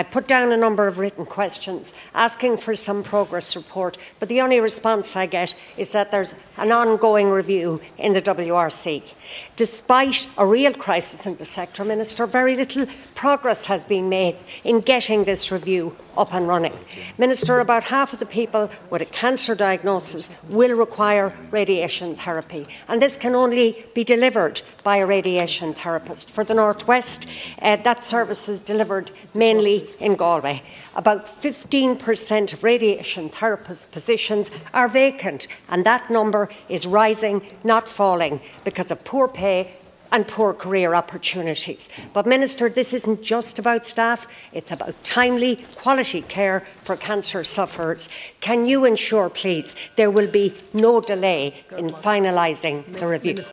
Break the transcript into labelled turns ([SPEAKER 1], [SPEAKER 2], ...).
[SPEAKER 1] I put down a number of written questions asking for some progress report, but the only response I get is that there's an ongoing review in the WRC. Despite a real crisis in the sector, Minister, very little progress has been made in getting this review up and running. Minister, about half of the people with a cancer diagnosis will require radiation therapy, and this can only be delivered by a radiation therapist. For the North West, that service is delivered mainly in Galway. About 15% of radiation therapist positions are vacant, and that number is rising, not falling, because of poor pay and poor career opportunities. But Minister, this isn't just about staff, it's about timely, quality care for cancer sufferers. Can you ensure, please, there will be no delay in finalising the review?